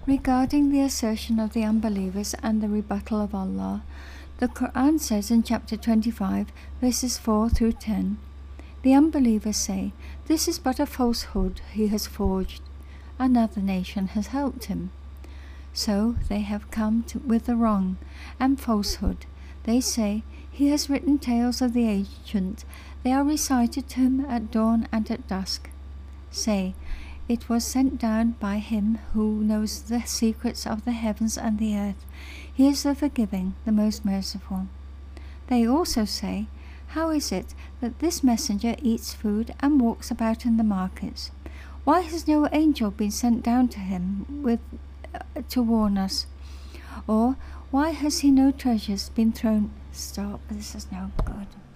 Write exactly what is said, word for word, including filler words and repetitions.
Regarding the assertion of the unbelievers and the rebuttal of Allah, the Quran says in chapter twenty-five, verses four through ten, "The unbelievers say, 'This is but a falsehood he has forged. Another nation has helped him.' So they have come to, with the wrong and falsehood. They say, 'He has written tales of the ancient. They are recited to him at dawn and at dusk.' Say, 'It was sent down by him who knows the secrets of the heavens and the earth. He is the forgiving, the most merciful.' They also say, 'How is it that this messenger eats food and walks about in the markets? Why has no angel been sent down to him with uh, to warn us? Or why has he no treasures been thrown?" Stop, this is no good.